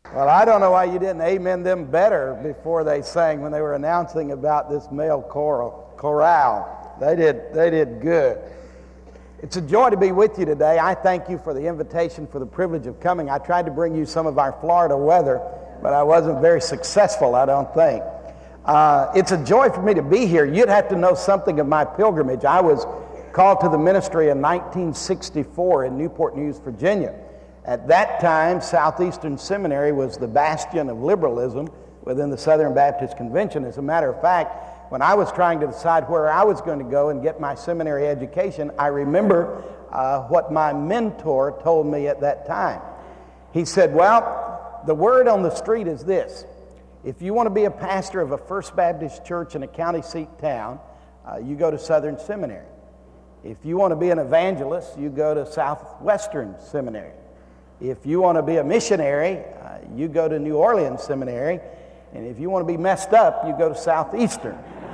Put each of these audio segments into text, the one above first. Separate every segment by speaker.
Speaker 1: Well, I don't know why you didn't amen them better before they sang when they were announcing about this male chorale. They did good. It's a joy to be with you today. I thank you for the invitation, for the privilege of coming. I tried to bring you some of our Florida weather, but I wasn't very successful, I don't think. It's a joy for me to be here. You'd have to know something of my pilgrimage. I was called to the ministry in 1964 in Newport News, Virginia. At that time, Southeastern Seminary was the bastion of liberalism within the Southern Baptist Convention. As a matter of fact, when I was trying to decide where I was going to go and get my seminary education, I remember what my mentor told me at that time. He said, well, the word on the street is this. If you want to be a pastor of a First Baptist church in a county seat town, you go to Southern Seminary. If you want to be an evangelist, you go to Southwestern Seminary. If you want to be a missionary, you go to New Orleans Seminary. And if you want to be messed up, you go to Southeastern.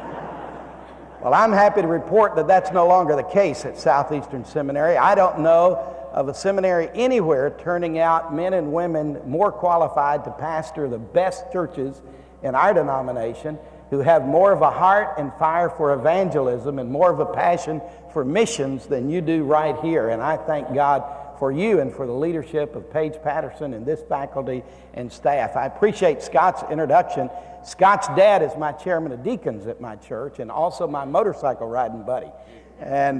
Speaker 1: Well, I'm happy to report that that's no longer the case at Southeastern Seminary. I don't know of a seminary anywhere turning out men and women more qualified to pastor the best churches in our denomination, who have more of a heart and fire for evangelism and more of a passion for missions than you do right here. And I thank God for you and for the leadership of Paige Patterson and this faculty and staff. I appreciate Scott's introduction. Scott's dad is my chairman of deacons at my church and also my motorcycle riding buddy. And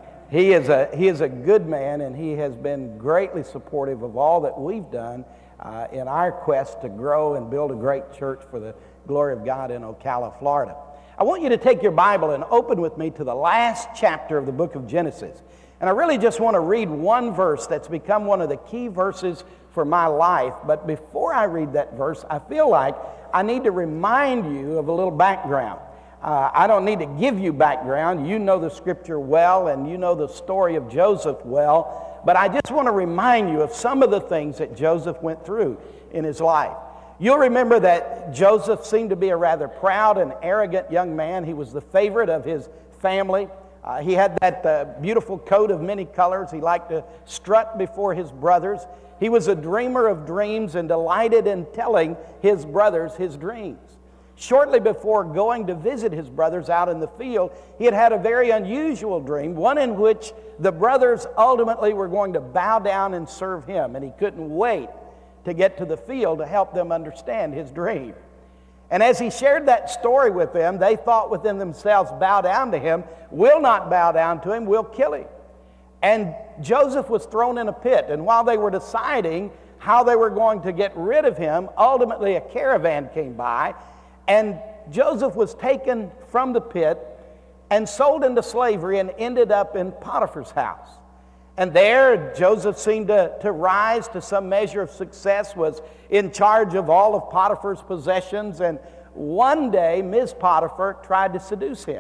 Speaker 1: he is a good man, and he has been greatly supportive of all that we've done in our quest to grow and build a great church for the glory of God in Ocala, Florida. I want you to take your Bible and open with me to the last chapter of the book of Genesis. And I really just want to read one verse that's become one of the key verses for my life. But before I read that verse, I feel like I need to remind you of a little background. I don't need to give you background. You know the scripture well, and you know the story of Joseph well. But I just want to remind you of some of the things that Joseph went through in his life. You'll remember that Joseph seemed to be a rather proud and arrogant young man. He was the favorite of his family. He had that beautiful coat of many colors. He liked to strut before his brothers. He was a dreamer of dreams and delighted in telling his brothers his dreams. Shortly before going to visit his brothers out in the field, he had had a very unusual dream, one in which the brothers ultimately were going to bow down and serve him, and he couldn't wait to get to the field to help them understand his dream. And as he shared that story with them, they thought within themselves, bow down to him. We'll not bow down to him, we'll kill him. And Joseph was thrown in a pit, and while they were deciding how they were going to get rid of him, ultimately a caravan came by, and Joseph was taken from the pit and sold into slavery and ended up in Potiphar's house. And there, Joseph seemed to rise to some measure of success, was in charge of all of Potiphar's possessions, and one day, Ms. Potiphar tried to seduce him.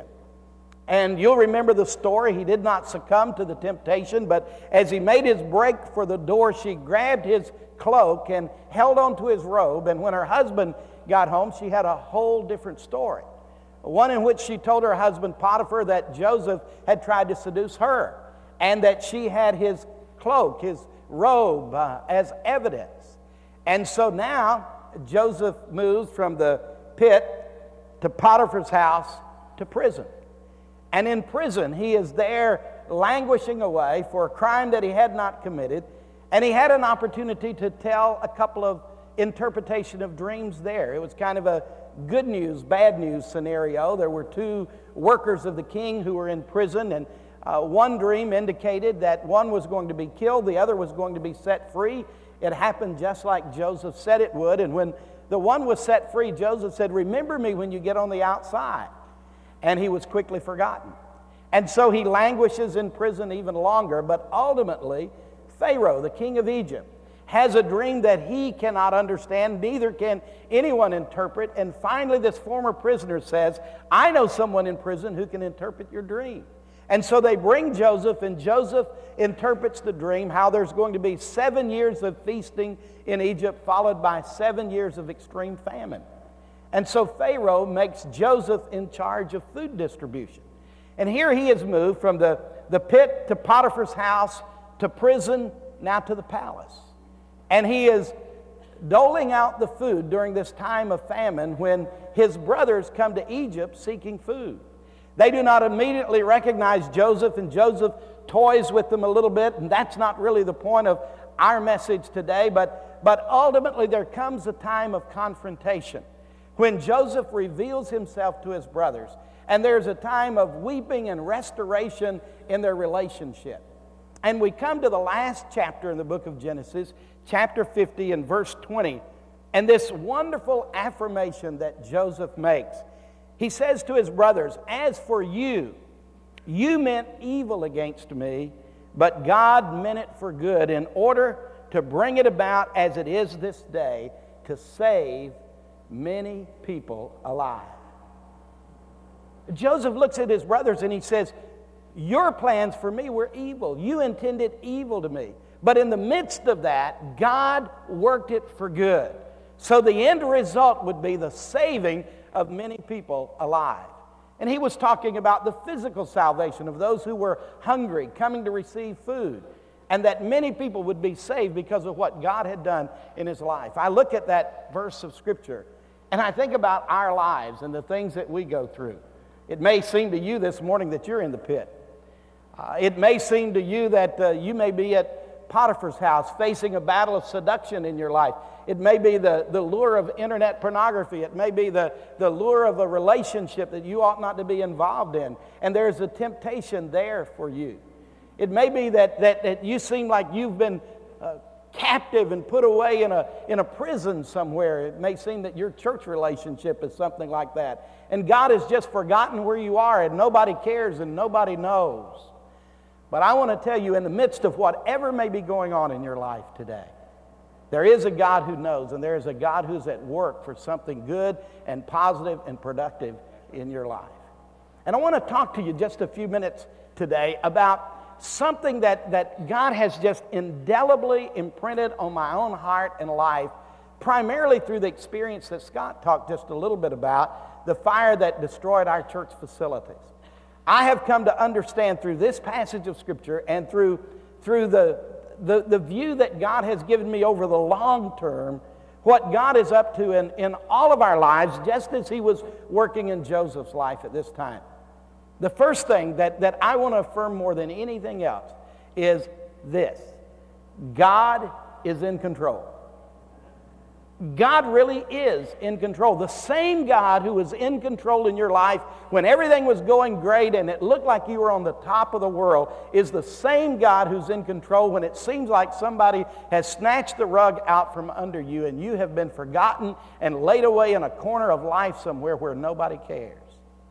Speaker 1: And you'll remember the story. He did not succumb to the temptation, but as he made his break for the door, she grabbed his cloak and held onto his robe, and when her husband got home, she had a whole different story. One in which she told her husband Potiphar that Joseph had tried to seduce her, and that she had his cloak, his robe, as evidence. And so now Joseph moves from the pit to Potiphar's house to prison. And in prison, he is there languishing away for a crime that he had not committed. And he had an opportunity to tell a couple of interpretation of dreams there. It was kind of a good news, bad news scenario. There were two workers of the king who were in prison, and one dream indicated that one was going to be killed, the other was going to be set free. It happened just like Joseph said it would. And when the one was set free, Joseph said, "Remember me when you get on the outside." And he was quickly forgotten. And so he languishes in prison even longer. But ultimately, Pharaoh, the king of Egypt, has a dream that he cannot understand, neither can anyone interpret. And finally, this former prisoner says, "I know someone in prison who can interpret your dream." And so they bring Joseph, and Joseph interprets the dream, how there's going to be 7 years of feasting in Egypt, followed by 7 years of extreme famine. And so Pharaoh makes Joseph in charge of food distribution. And here he is moved from the pit to Potiphar's house to prison, now to the palace. And he is doling out the food during this time of famine when his brothers come to Egypt seeking food. They do not immediately recognize Joseph, and Joseph toys with them a little bit, and that's not really the point of our message today, but ultimately there comes a time of confrontation when Joseph reveals himself to his brothers, and there's a time of weeping and restoration in their relationship. And we come to the last chapter in the book of Genesis, chapter 50 and verse 20, and this wonderful affirmation that Joseph makes. He says to his brothers, "As for you, you meant evil against me, but God meant it for good in order to bring it about as it is this day, to save many people alive." Joseph looks at his brothers and he says, "Your plans for me were evil. You intended evil to me. But in the midst of that, God worked it for good. So the end result would be the saving of many people alive." And he was talking about the physical salvation of those who were hungry, coming to receive food, and that many people would be saved because of what God had done in his life. I look at that verse of Scripture, and I think about our lives and the things that we go through. It may seem to you this morning that you're in the pit. It may seem to you that you may be at Potiphar's house facing a battle of seduction in your life. It may be the lure of internet pornography. It may be the lure of a relationship that you ought not to be involved in. And there's a temptation there for you. It may be that you seem like you've been captive and put away in a prison somewhere. It may seem that your church relationship is something like that. And God has just forgotten where you are, and nobody cares and nobody knows. But I want to tell you, in the midst of whatever may be going on in your life today, there is a God who knows, and there is a God who's at work for something good and positive and productive in your life. And I want to talk to you just a few minutes today about something that God has just indelibly imprinted on my own heart and life, primarily through the experience that Scott talked just a little bit about, the fire that destroyed our church facilities. I have come to understand through this passage of Scripture and through the view that God has given me over the long term, what God is up to in all of our lives, just as he was working in Joseph's life at this time. The first thing that I want to affirm more than anything else is this: God is in control. God really is in control. The same God who was in control in your life when everything was going great and it looked like you were on the top of the world is the same God who's in control when it seems like somebody has snatched the rug out from under you and you have been forgotten and laid away in a corner of life somewhere where nobody cares.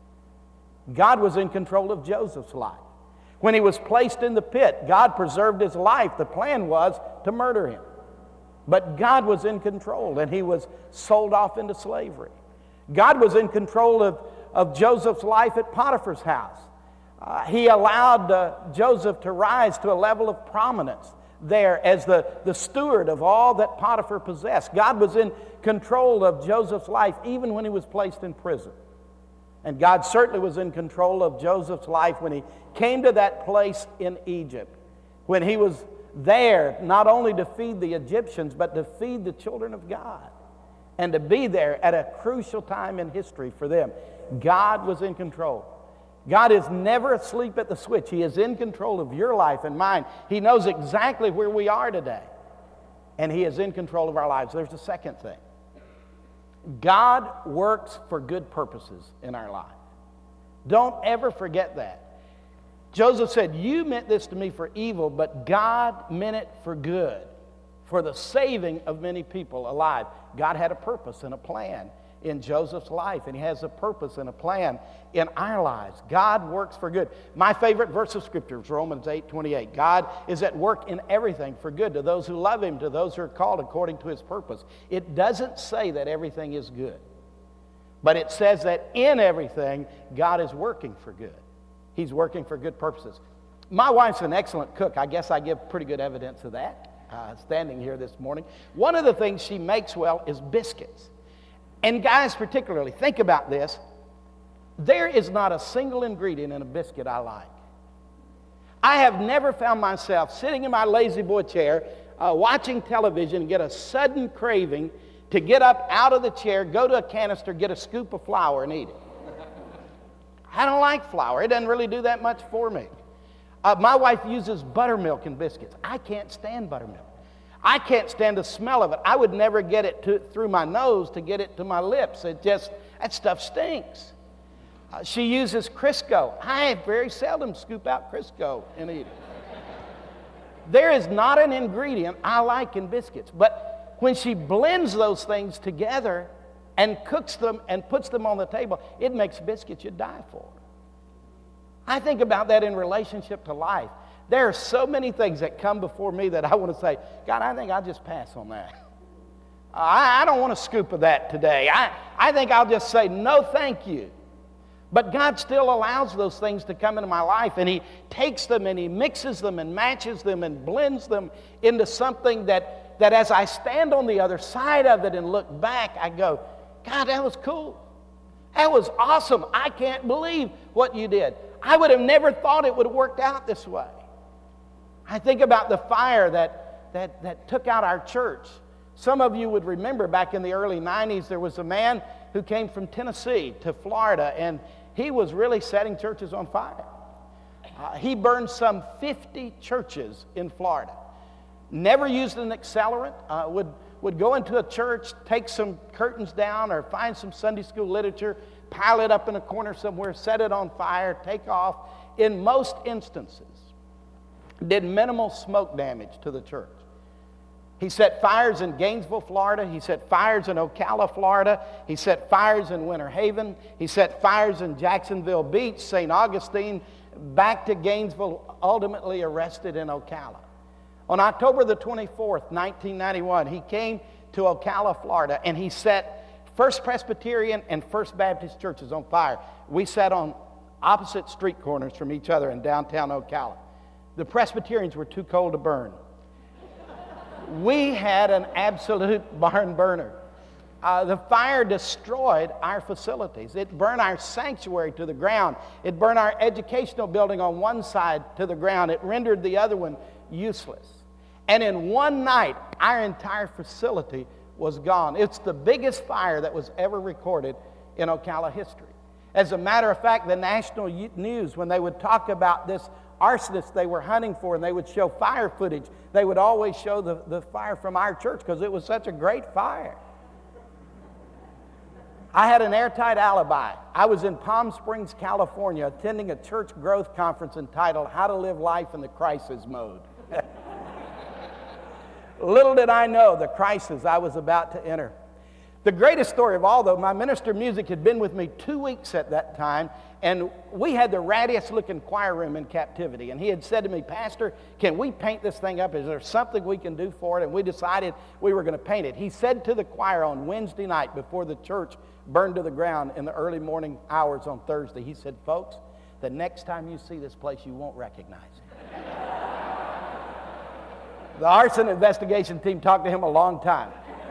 Speaker 1: God was in control of Joseph's life. When he was placed in the pit, God preserved his life. The plan was to murder him. But God was in control, and he was sold off into slavery. God was in control of Joseph's life at Potiphar's house. He allowed Joseph to rise to a level of prominence there as the steward of all that Potiphar possessed. God was in control of Joseph's life even when he was placed in prison. And God certainly was in control of Joseph's life when he came to that place in Egypt, when he was there not only to feed the Egyptians, but to feed the children of God and to be there at a crucial time in history for them. God was in control. God is never asleep at the switch. He is in control of your life and mine. He knows exactly where we are today, and he is in control of our lives. There's the second thing. God works for good purposes in our life. Don't ever forget that. Joseph said, "You meant this to me for evil, but God meant it for good, for the saving of many people alive." God had a purpose and a plan in Joseph's life, and he has a purpose and a plan in our lives. God works for good. My favorite verse of Scripture is Romans 8:28. God is at work in everything for good to those who love him, to those who are called according to his purpose. It doesn't say that everything is good, but it says that in everything, God is working for good. He's working for good purposes. My wife's an excellent cook. I guess I give pretty good evidence of that standing here this morning. One of the things she makes well is biscuits. And guys particularly, think about this. There is not a single ingredient in a biscuit I like. I have never found myself sitting in my lazy boy chair watching television and get a sudden craving to get up out of the chair, go to a canister, get a scoop of flour and eat it. I don't like flour. It doesn't really do that much for me. My wife uses buttermilk in biscuits. I can't stand buttermilk. I can't stand the smell of it. I would never get it through my nose to get it to my lips. That stuff stinks. She uses Crisco. I very seldom scoop out Crisco and eat it. There is not an ingredient I like in biscuits, but when she blends those things together and cooks them and puts them on the table, it makes biscuits you'd die for. I think about that in relationship to life. There are so many things that come before me that I want to say, God, I think I'll just pass on that. I don't want a scoop of that today. I think I'll just say, no, thank you. But God still allows those things to come into my life, and He takes them and He mixes them and matches them and blends them into something that as I stand on the other side of it and look back, I go, God, that was cool. That was awesome. I can't believe what you did. I would have never thought it would have worked out this way. I think about the fire that took out our church. Some of you would remember back in the early 90s, there was a man who came from Tennessee to Florida, and he was really setting churches on fire. He burned some 50 churches in Florida. Never used an accelerant, would go into a church, take some curtains down or find some Sunday school literature, pile it up in a corner somewhere, set it on fire, take off. In most instances, did minimal smoke damage to the church. He set fires in Gainesville, Florida. He set fires in Ocala, Florida. He set fires in Winter Haven. He set fires in Jacksonville Beach, St. Augustine, back to Gainesville, ultimately arrested in Ocala. On October the 24th, 1991, he came to Ocala, Florida, and he set First Presbyterian and First Baptist churches on fire. We sat on opposite street corners from each other in downtown Ocala. The Presbyterians were too cold to burn. We had an absolute barn burner. The fire destroyed our facilities. It burned our sanctuary to the ground. It burned our educational building on one side to the ground. It rendered the other one useless. And in one night, our entire facility was gone. It's the biggest fire that was ever recorded in Ocala history. As a matter of fact, the national news, when they would talk about this arsonist they were hunting for, and they would show fire footage, they would always show the fire from our church because it was such a great fire. I had an airtight alibi. I was in Palm Springs, California, attending a church growth conference entitled How to Live Life in the Crisis Mode. Little did I know the crisis I was about to enter. The greatest story of all, though, my minister of music had been with me 2 weeks at that time, and we had the rattiest looking choir room in captivity. And he had said to me, Pastor, can we paint this thing up? Is there something we can do for it? And we decided we were going to paint it. He said to the choir on Wednesday night before the church burned to the ground in the early morning hours on Thursday, he said, folks, the next time you see this place, you won't recognize it. The arson investigation team talked to him a long time.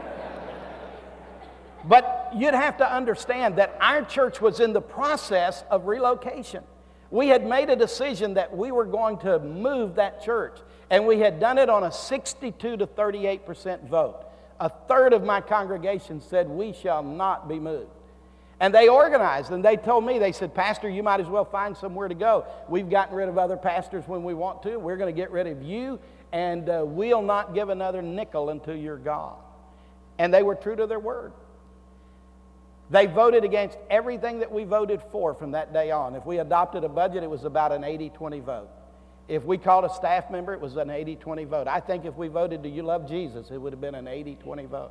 Speaker 1: But you'd have to understand that our church was in the process of relocation. We had made a decision that we were going to move that church, and we had done it on a 62 to 38% vote. A third of my congregation said, we shall not be moved. And they organized, and they told me, they said, Pastor, you might as well find somewhere to go. We've gotten rid of other pastors when we want to. We're going to get rid of you, and we'll not give another nickel until you're gone. And they were true to their word. They voted against everything that we voted for from that day on. If we adopted a budget, it was about an 80-20 vote. If we called a staff member, it was an 80-20 vote. I think if we voted, do you love Jesus, it would have been an 80-20 vote.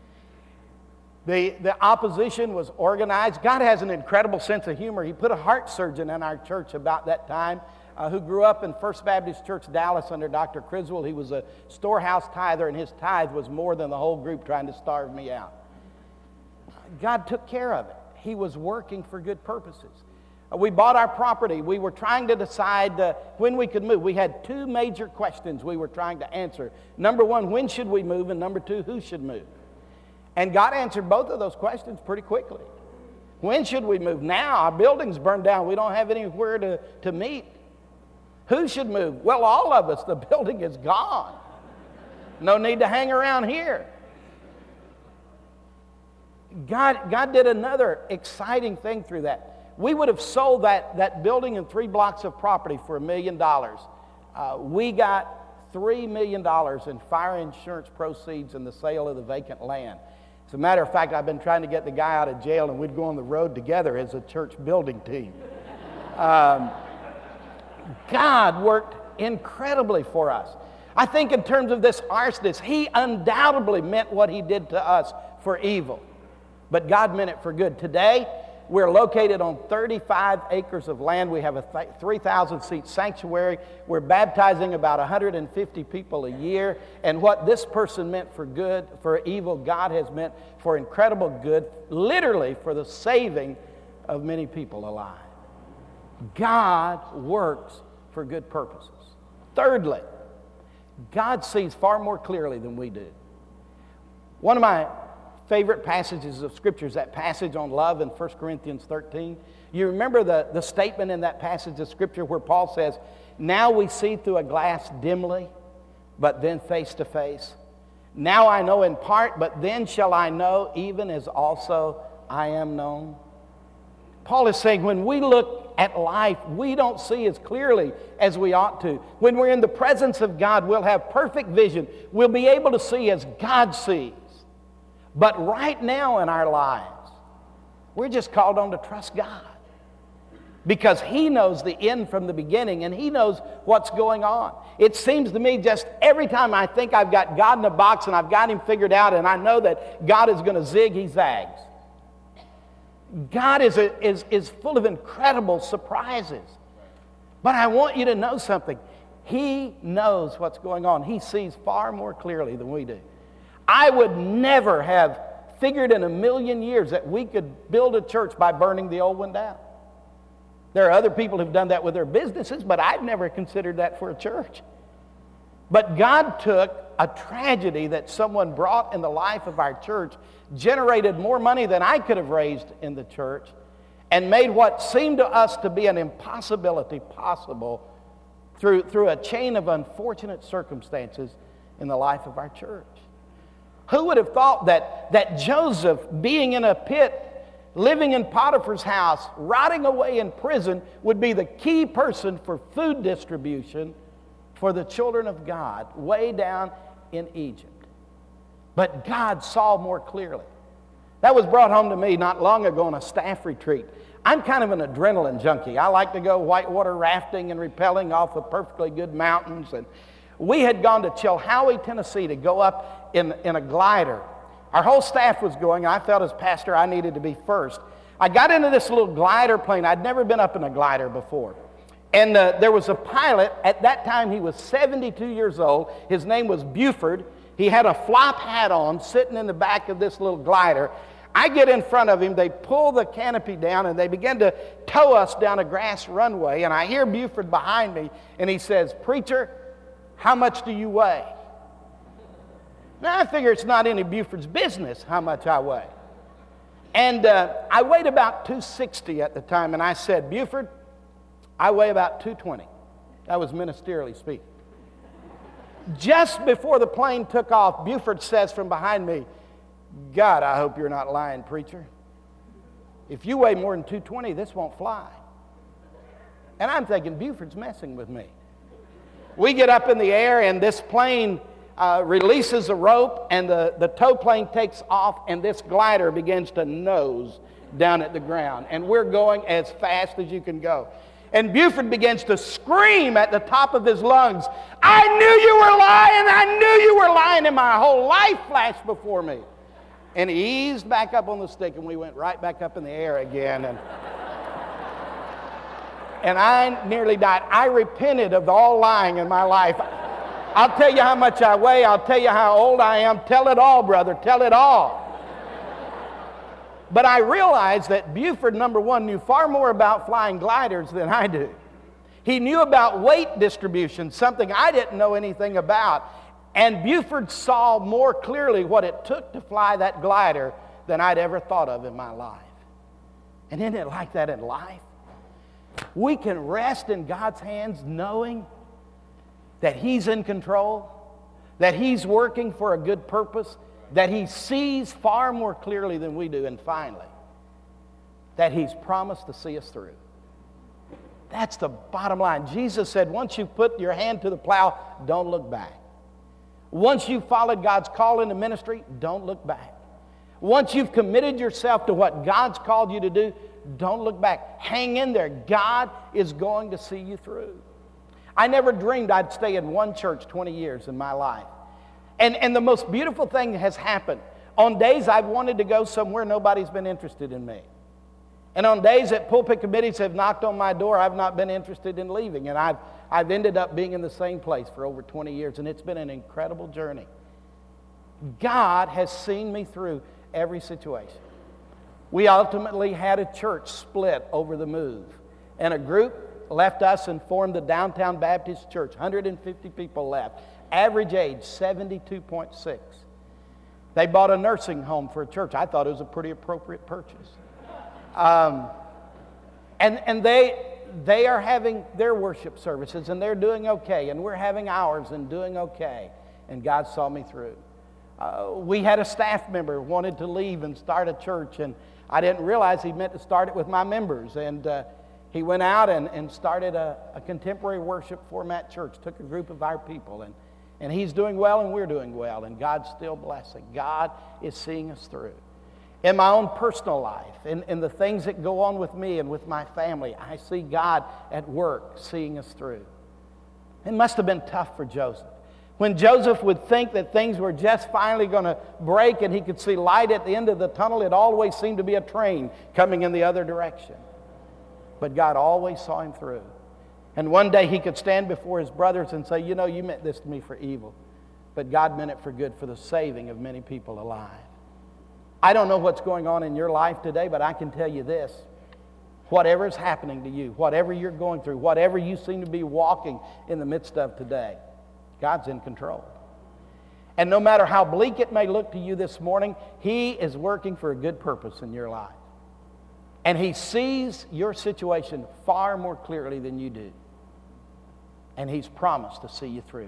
Speaker 1: The opposition was organized. God has an incredible sense of humor. He put a heart surgeon in our church about that time who grew up in First Baptist Church, Dallas, under Dr. Criswell. He was a storehouse tither, and his tithe was more than the whole group trying to starve me out. God took care of it. He was working for good purposes. We bought our property. We were trying to decide when we could move. We had two major questions we were trying to answer. Number one, when should we move? And number two, who should move? And God answered both of those questions pretty quickly. When should we move? Now, our building's burned down. We don't have anywhere to meet. Who should move? Well, all of us. The building is gone. No need to hang around here. God did another exciting thing through that. We would have sold that building and 3 blocks of property for $1 million. We got $3 million in fire insurance proceeds in the sale of the vacant land. As a matter of fact, I've been trying to get the guy out of jail, and we'd go on the road together as a church building team. God worked incredibly for us. I think in terms of this arsonist, he undoubtedly meant what he did to us for evil. But God meant it for good. Today, we're located on 35 acres of land. We have a 3,000-seat sanctuary. We're baptizing about 150 people a year. And what this person meant for good, for evil, God has meant for incredible good, literally for the saving of many people alive. God works for good purposes. Thirdly, God sees far more clearly than we do. One of my favorite passages of Scripture is that passage on love in 1 Corinthians 13. You remember the statement in that passage of Scripture where Paul says, now we see through a glass dimly, but then face to face. Now I know in part, but then shall I know, even as also I am known. Paul is saying when we look at life, we don't see as clearly as we ought to. When we're in the presence of God, we'll have perfect vision. We'll be able to see as God sees. But right now in our lives, we're just called on to trust God. Because He knows the end from the beginning, and He knows what's going on. It seems to me just every time I think I've got God in a box and I've got Him figured out and I know that God is going to zig, He zags. God is full of incredible surprises. But I want you to know something. He knows what's going on. He sees far more clearly than we do. I would never have figured in a million years that we could build a church by burning the old one down. There are other people who've done that with their businesses, but I've never considered that for a church. But God took a tragedy that someone brought in the life of our church, generated more money than I could have raised in the church, and made what seemed to us to be an impossibility possible through a chain of unfortunate circumstances in the life of our church. Who would have thought that Joseph, being in a pit, living in Potiphar's house, rotting away in prison, would be the key person for food distribution for the children of God way down in Egypt? But God saw more clearly. That was brought home to me not long ago on a staff retreat. I'm kind of an adrenaline junkie. I like to go whitewater rafting and rappelling off of perfectly good mountains. And we had gone to Chilhowie, Tennessee to go up in a glider. Our whole staff was going. I felt as pastor I needed to be first. I got into this little glider plane. I'd never been up in a glider before. And there was a pilot. At that time, he was 72 years old. His name was Buford. He had a flop hat on sitting in the back of this little glider. I get in front of him. They pull the canopy down, and they begin to tow us down a grass runway. And I hear Buford behind me, and he says, "Preacher, how much do you weigh?" Now, I figure it's not any Buford's business how much I weigh. And I weighed about 260 at the time, and I said, "Buford, I weigh about 220. That was ministerially speaking. Just before the plane took off, Buford says from behind me, "God, I hope you're not lying, preacher. If you weigh more than 220, this won't fly." And I'm thinking, Buford's messing with me. We get up in the air, and this plane releases a rope, and the tow plane takes off, and this glider begins to nose down at the ground. And we're going as fast as you can go. And Buford begins to scream at the top of his lungs, "I knew you were lying! I knew you were lying!" And my whole life flashed before me. And he eased back up on the stick, and we went right back up in the air again. And I nearly died. I repented of all lying in my life. I'll tell you how much I weigh. I'll tell you how old I am. Tell it all, brother. Tell it all. But I realized that Buford, number one, knew far more about flying gliders than I do. He knew about weight distribution, something I didn't know anything about. And Buford saw more clearly what it took to fly that glider than I'd ever thought of in my life. And isn't it like that in life? We can rest in God's hands knowing that He's in control. that He's working for a good purpose, that He sees far more clearly than we do, and finally, that He's promised to see us through. That's the bottom line. Jesus said, once you put your hand to the plow, don't look back. Once you've followed God's call into ministry, don't look back. Once you've committed yourself to what God's called you to do, don't look back. Hang in there. God is going to see you through. I never dreamed I'd stay in one church 20 years in my life. And the most beautiful thing has happened. On days I've wanted to go somewhere, nobody's been interested in me. And on days that pulpit committees have knocked on my door, I've not been interested in leaving. And I've ended up being in the same place for over 20 years, and it's been an incredible journey. God has seen me through every situation. We ultimately had a church split over the move, and a group left us and formed the Downtown Baptist Church. 150 people left. Average age, 72.6. They bought a nursing home for a church. I thought it was a pretty appropriate purchase. And they are having their worship services, and they're doing okay, and we're having ours and doing okay, and God saw me through. We had a staff member who wanted to leave and start a church, and I didn't realize he meant to start it with my members, and he went out and started a contemporary worship format church, took a group of our people, and he's doing well and we're doing well, and God's still blessing. God is seeing us through. In my own personal life, in the things that go on with me and with my family, I see God at work seeing us through. It must have been tough for Joseph. When Joseph would think that things were just finally going to break and he could see light at the end of the tunnel, it always seemed to be a train coming in the other direction. But God always saw him through. And one day he could stand before his brothers and say, you know, you meant this to me for evil, but God meant it for good, for the saving of many people alive. I don't know what's going on in your life today, but I can tell you this. Whatever is happening to you, whatever you're going through, whatever you seem to be walking in the midst of today, God's in control. And no matter how bleak it may look to you this morning, He is working for a good purpose in your life. And He sees your situation far more clearly than you do. And He's promised to see you through.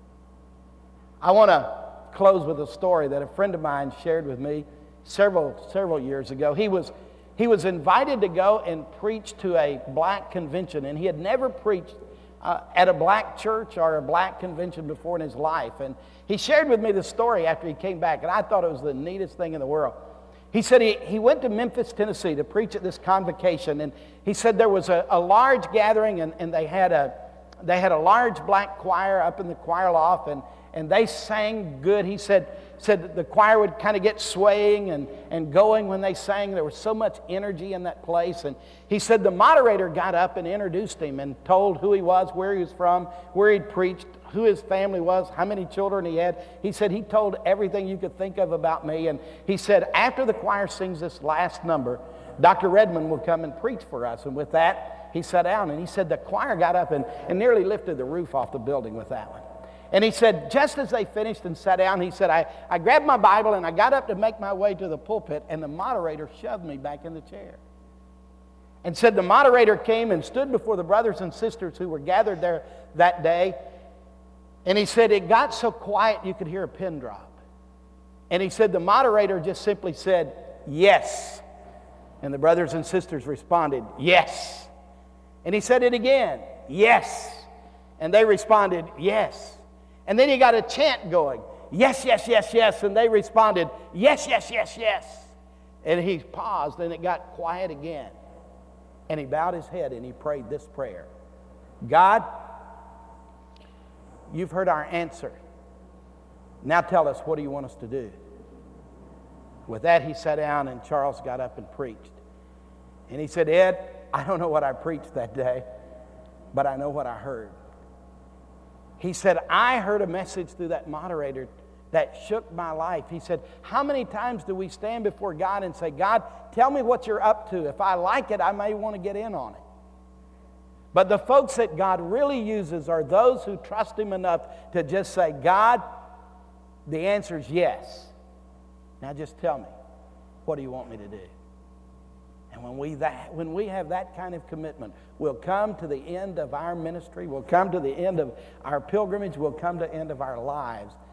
Speaker 1: I want to close with a story that a friend of mine shared with me several years ago. He was invited to go and preach to a black convention, and he had never preached at a black church or a black convention before in his life. And he shared with me the story after he came back, and I thought it was the neatest thing in the world. He said he went to Memphis, Tennessee to preach at this convocation, and he said there was a large gathering, and they had a large black choir up in the choir loft, and they sang good. He said the choir would kind of get swaying and going when they sang. There was so much energy in that place. And he said the moderator got up and introduced him and told who he was, where he was from, where he'd preached, who his family was, how many children he had. He said he told everything you could think of about me. And he said after the choir sings this last number, Dr. Redmond will come and preach for us. And with that, he sat down, and he said the choir got up and nearly lifted the roof off the building with that one. And he said, just as they finished and sat down, he said, I grabbed my Bible and I got up to make my way to the pulpit, and the moderator shoved me back in the chair. And said the moderator came and stood before the brothers and sisters who were gathered there that day. And he said, it got so quiet you could hear a pin drop. And he said the moderator just simply said, yes. And the brothers and sisters responded, yes. And he said it again, yes. And they responded, yes. And then he got a chant going, yes, yes, yes, yes. And they responded, yes, yes, yes, yes. And he paused, and it got quiet again. And he bowed his head and he prayed this prayer. God, you've heard our answer. Now tell us, what do you want us to do? With that, he sat down, and Charles got up and preached. And he said, Ed, I don't know what I preached that day, but I know what I heard. He said, I heard a message through that moderator that shook my life. He said, how many times do we stand before God and say, God, tell me what you're up to. If I like it, I may want to get in on it. But the folks that God really uses are those who trust Him enough to just say, God, the answer is yes. Now just tell me, what do you want me to do? And when we have that kind of commitment, we'll come to the end of our ministry, we'll come to the end of our pilgrimage, we'll come to the end of our lives,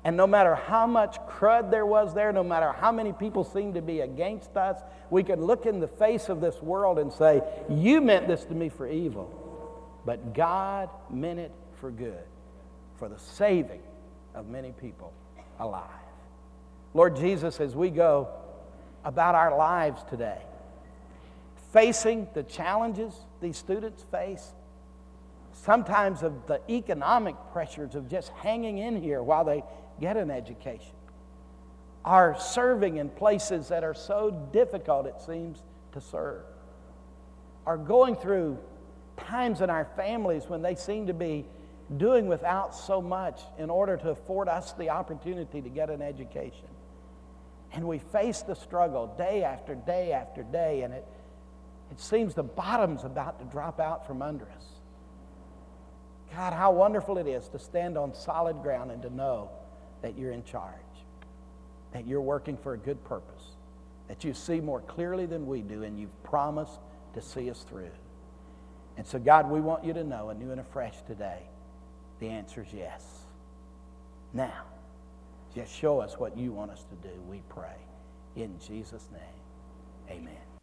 Speaker 1: And no matter how much crud there was there, no matter how many people seemed to be against us, we could look in the face of this world and say, you meant this to me for evil, but God meant it for good, for the saving of many people alive. Lord Jesus, as we go about our lives today, facing the challenges these students face, sometimes of the economic pressures of just hanging in here while they get an education, are serving in places that are so difficult it seems to serve, are going through times in our families when they seem to be doing without so much in order to afford us the opportunity to get an education. And we face the struggle day after day after day, and it seems the bottom's about to drop out from under us. God, how wonderful it is to stand on solid ground and to know that you're in charge, that you're working for a good purpose, that you see more clearly than we do, and you've promised to see us through. And so, God, we want you to know anew and afresh today, the answer is yes. Now, just show us what you want us to do, we pray. In Jesus' name, amen.